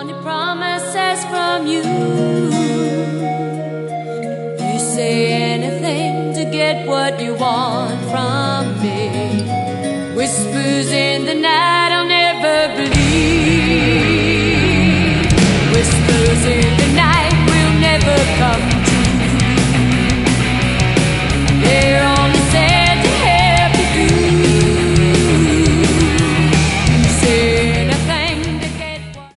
wanted promises from you. You say anything to get what you want.